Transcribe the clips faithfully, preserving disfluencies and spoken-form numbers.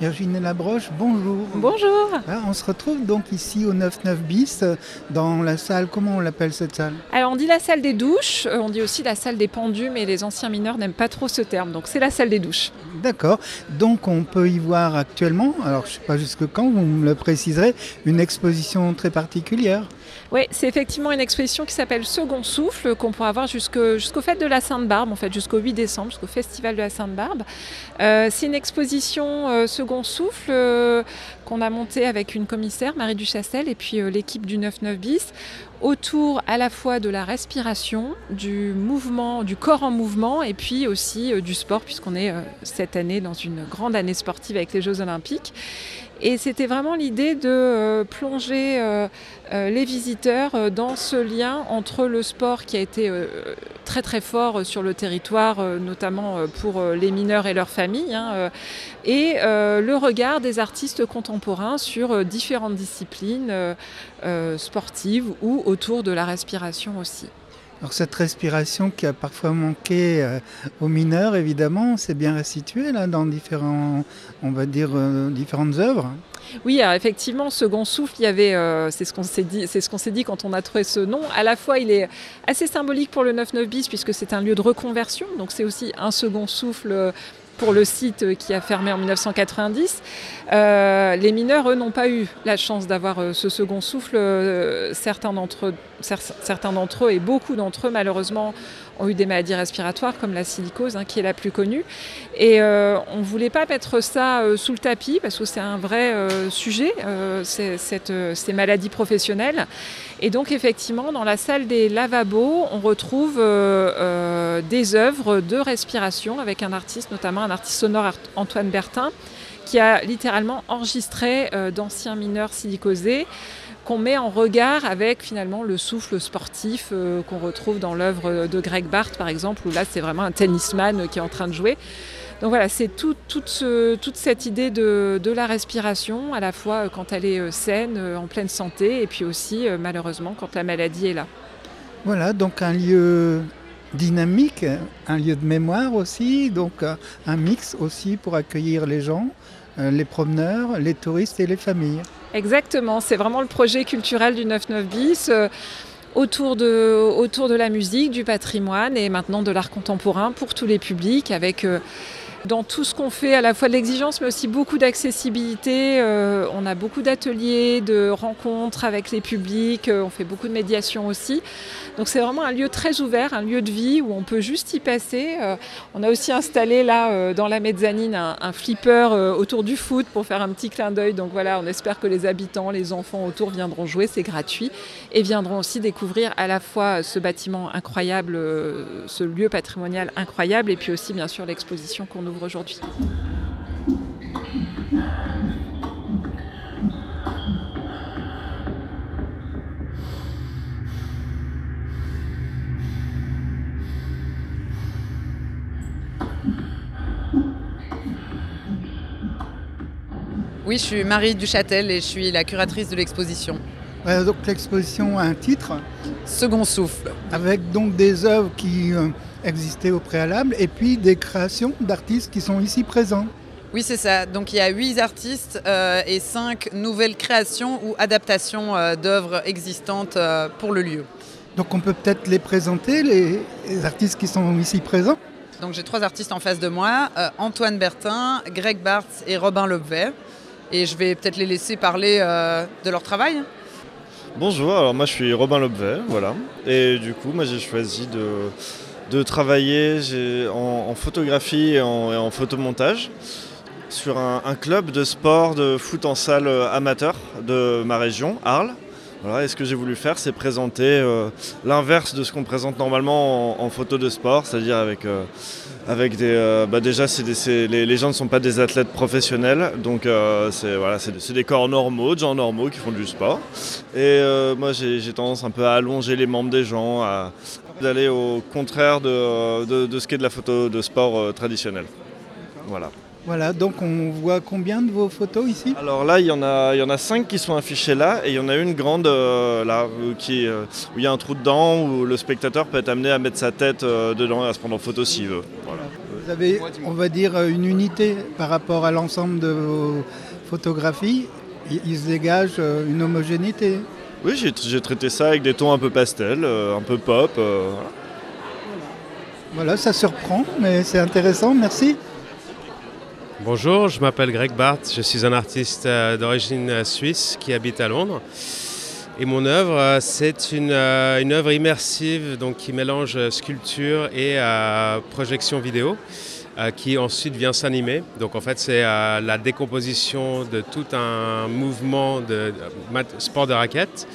Virginie Labroche, bonjour. Bonjour. Ah, on se retrouve donc ici au neuf neuf bis, dans la salle, comment on l'appelle cette salle? Alors on dit la salle des douches, on dit aussi la salle des pendus, mais les anciens mineurs n'aiment pas trop ce terme, donc c'est la salle des douches. D'accord, donc on peut y voir actuellement, alors je ne sais pas jusque quand, vous me le préciserez, une exposition très particulière. Oui, c'est effectivement une exposition qui s'appelle Second Souffle, qu'on pourra voir jusqu'au, jusqu'au fête de la Sainte-Barbe, en fait, jusqu'au huit décembre, jusqu'au festival de la Sainte-Barbe. Euh, c'est une exposition euh, Second Souffle euh, qu'on a montée avec une commissaire, Marie Duchastel, et puis euh, l'équipe du neuf neuf bis, autour à la fois de la respiration, du mouvement, du corps en mouvement, et puis aussi euh, du sport, puisqu'on est euh, cette année dans une grande année sportive avec les Jeux Olympiques. Et c'était vraiment l'idée de euh, plonger euh, euh, les visiteurs euh, dans ce lien entre le sport qui a été euh, très très fort sur le territoire, euh, notamment euh, pour euh, les mineurs et leurs familles, hein, euh, et euh, le regard des artistes contemporains sur euh, différentes disciplines euh, euh, sportives ou autour de la respiration aussi. Alors cette respiration qui a parfois manqué euh, aux mineurs, évidemment, c'est bien restitué là dans différents, on va dire, euh, différentes œuvres. Oui, alors effectivement, Second Souffle, il y avait, euh, c'est ce qu'on s'est dit, c'est ce qu'on s'est dit quand on a trouvé ce nom. À la fois, il est assez symbolique pour le neuf neuf bis puisque c'est un lieu de reconversion, donc c'est aussi un second souffle pour le site qui a fermé en dix-neuf cent quatre-vingt-dix. Euh, les mineurs, eux, n'ont pas eu la chance d'avoir euh, ce second souffle. Euh, certains d'entre eux, cer- certains d'entre eux et beaucoup d'entre eux, malheureusement, ont eu des maladies respiratoires comme la silicose, hein, qui est la plus connue. Et euh, on ne voulait pas mettre ça euh, sous le tapis parce que c'est un vrai euh, sujet, euh, c'est, cette, euh, ces maladies professionnelles. Et donc, effectivement, dans la salle des lavabos, on retrouve euh, euh, des œuvres de respiration avec un artiste, notamment un artiste sonore, Antoine Bertin, qui a littéralement enregistré euh, d'anciens mineurs silicosés qu'on met en regard avec finalement le souffle sportif euh, qu'on retrouve dans l'œuvre de Greg Barth par exemple, où là c'est vraiment un tennisman qui est en train de jouer. Donc voilà, c'est tout, tout ce, toute cette idée de, de la respiration, à la fois quand elle est saine, en pleine santé, et puis aussi malheureusement quand la maladie est là. Voilà, donc un lieu dynamique, un lieu de mémoire aussi, donc un mix aussi pour accueillir les gens, les promeneurs, les touristes et les familles. Exactement, c'est vraiment le projet culturel du neuf neuf bis, euh, autour, de, autour de la musique, du patrimoine et maintenant de l'art contemporain pour tous les publics, avec euh, dans tout ce qu'on fait à la fois de l'exigence mais aussi beaucoup d'accessibilité. Euh, on a beaucoup d'ateliers, de rencontres avec les publics, euh, on fait beaucoup de médiation aussi. Donc c'est vraiment un lieu très ouvert, un lieu de vie où on peut juste y passer. Euh, on a aussi installé là euh, dans la mezzanine un, un flipper euh, autour du foot pour faire un petit clin d'œil. Donc voilà, on espère que les habitants, les enfants autour viendront jouer, c'est gratuit, et viendront aussi découvrir à la fois ce bâtiment incroyable, euh, ce lieu patrimonial incroyable, et puis aussi bien sûr l'exposition qu'on ouvre aujourd'hui. Oui, je suis Marie Duchastel et je suis la curatrice de l'exposition. Euh, donc l'exposition a un titre. Second Souffle. Avec donc des œuvres qui euh, existaient au préalable et puis des créations d'artistes qui sont ici présents. Oui, c'est ça. Donc il y a huit artistes euh, et cinq nouvelles créations ou adaptations euh, d'œuvres existantes euh, pour le lieu. Donc on peut peut-être les présenter, les, les artistes qui sont ici présents. Donc j'ai trois artistes en face de moi, euh, Antoine Bertin, Greg Barth et Robin Lobvet. Et je vais peut-être les laisser parler euh, de leur travail. Bonjour, alors moi je suis Robin Lobvet, voilà. Et du coup, moi j'ai choisi de, de travailler j'ai, en, en photographie et en, et en photomontage sur un, un club de sport de foot en salle amateur de ma région, Arles. Voilà, et ce que j'ai voulu faire, c'est présenter euh, l'inverse de ce qu'on présente normalement en, en photo de sport, c'est-à-dire avec, euh, avec des... Euh, bah déjà, c'est des, c'est, les, les gens ne sont pas des athlètes professionnels, donc euh, c'est, voilà, c'est, c'est des corps normaux, de gens normaux qui font du sport. Et euh, moi, j'ai, j'ai tendance un peu à allonger les membres des gens, à d'aller au contraire de, de, de ce qu'est de la photo de sport euh, traditionnelle. Voilà. Voilà, donc on voit combien de vos photos ici ? Alors là, il y en a, il y en a cinq qui sont affichées là, et il y en a une grande euh, là qui, euh, où il y a un trou dedans, où le spectateur peut être amené à mettre sa tête euh, dedans et à se prendre en photo s'il veut. Voilà. Vous avez, on va dire, une unité par rapport à l'ensemble de vos photographies. Il, il se dégage une homogénéité. Oui, j'ai, j'ai traité ça avec des tons un peu pastel, euh, un peu pop. Euh, voilà. Voilà, ça surprend, mais c'est intéressant. Merci. Bonjour, je m'appelle Greg Barthes, je suis un artiste d'origine suisse qui habite à Londres. Et mon œuvre, c'est une, une œuvre immersive donc, qui mélange sculpture et euh, projection vidéo, euh, qui ensuite vient s'animer. Donc en fait, c'est euh, la décomposition de tout un mouvement de, de sport de raquette.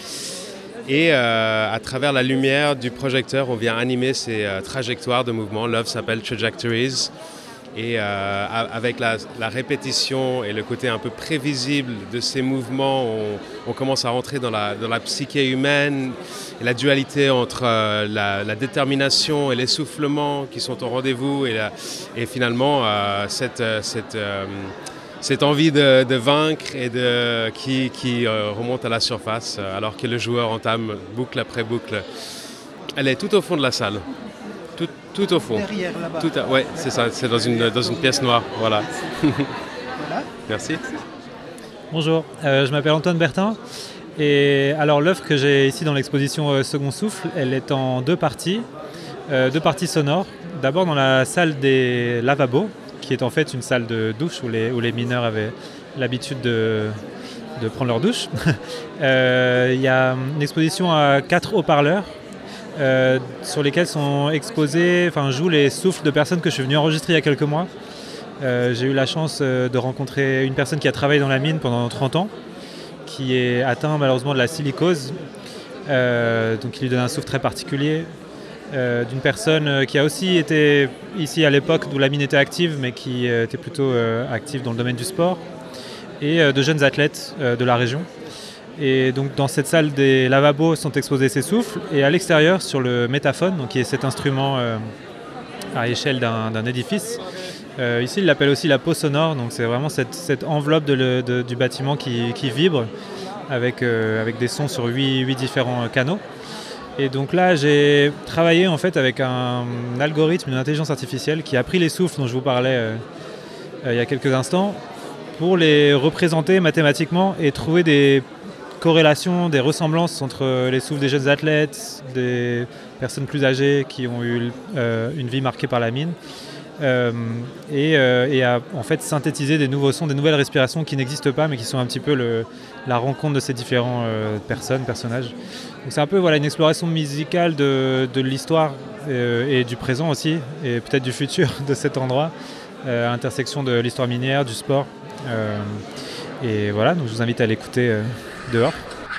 Et euh, à travers la lumière du projecteur, on vient animer ces euh, trajectoires de mouvement. L'œuvre s'appelle Trajectories. Et euh, avec la, la répétition et le côté un peu prévisible de ces mouvements, on, on commence à rentrer dans la, dans la psyché humaine et la dualité entre euh, la, la détermination et l'essoufflement qui sont au rendez-vous et, la, et finalement euh, cette, cette, euh, cette envie de, de vaincre et de, qui, qui euh, remonte à la surface alors que le joueur entame boucle après boucle. Elle est tout au fond de la salle. Tout, tout au fond. Derrière, là-bas. Tout à, ouais, c'est ça, c'est dans une, dans une pièce noire. Voilà. Voilà. Merci. Bonjour, euh, je m'appelle Antoine Bertin. Et alors l'œuvre que j'ai ici dans l'exposition euh, Second Souffle, elle est en deux parties, euh, deux parties sonores. D'abord dans la salle des lavabos, qui est en fait une salle de douche où les, où les mineurs avaient l'habitude de, de prendre leur douche. euh, il y a une exposition à quatre haut-parleurs. Euh, sur lesquels sont exposés, enfin jouent les souffles de personnes que je suis venu enregistrer il y a quelques mois. Euh, j'ai eu la chance euh, de rencontrer une personne qui a travaillé dans la mine pendant trente ans, qui est atteint malheureusement de la silicose, euh, donc il lui donne un souffle très particulier. Euh, d'une personne qui a aussi été ici à l'époque où la mine était active, mais qui euh, était plutôt euh, active dans le domaine du sport, et euh, de jeunes athlètes euh, de la région. Et donc dans cette salle des lavabos sont exposés ces souffles, et à l'extérieur sur le métaphone, donc qui est cet instrument euh, à échelle d'un, d'un édifice, euh, ici il l'appelle aussi la peau sonore, donc c'est vraiment cette, cette enveloppe de le, de, du bâtiment qui, qui vibre avec, euh, avec des sons sur huit, huit différents canaux. Et donc là j'ai travaillé en fait avec un, un algorithme, une intelligence artificielle qui a pris les souffles dont je vous parlais euh, euh, il y a quelques instants pour les représenter mathématiquement et trouver des corrélations, des ressemblances entre les souffles des jeunes athlètes, des personnes plus âgées qui ont eu euh, une vie marquée par la mine, euh, et, euh, et à en fait synthétiser des nouveaux sons, des nouvelles respirations qui n'existent pas mais qui sont un petit peu le, la rencontre de ces différentes euh, personnes, personnages. Donc c'est un peu voilà, une exploration musicale de, de l'histoire euh, et du présent aussi, et peut-être du futur de cet endroit, euh, à l'intersection de l'histoire minière, du sport. Euh, et voilà, donc je vous invite à l'écouter euh, dehors.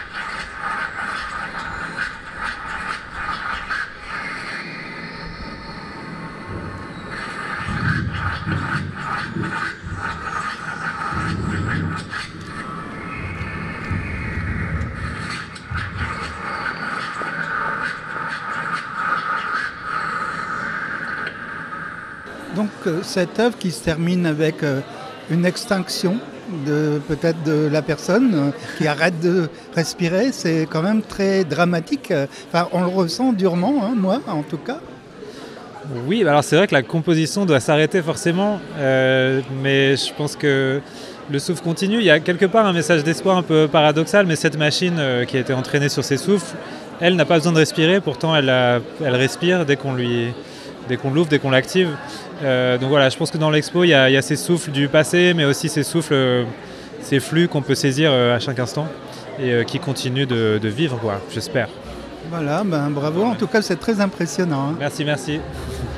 Donc euh, cette œuvre qui se termine avec euh, une extinction de peut-être de la personne euh, qui arrête de respirer, c'est quand même très dramatique. Enfin, on le ressent durement, hein, moi en tout cas. Oui, alors c'est vrai que la composition doit s'arrêter forcément, euh, mais je pense que le souffle continue. Il y a quelque part un message d'espoir un peu paradoxal, mais cette machine euh, qui a été entraînée sur ses souffles, elle n'a pas besoin de respirer, pourtant elle, a, elle respire dès qu'on lui, dès qu'on l'ouvre, dès qu'on l'active. Euh, donc voilà, je pense que dans l'expo, il y, a, il y a ces souffles du passé, mais aussi ces souffles, euh, ces flux qu'on peut saisir euh, à chaque instant et euh, qui continuent de, de vivre, quoi, j'espère. Voilà, ben bravo. En tout cas, c'est très impressionnant. Hein. Merci, merci.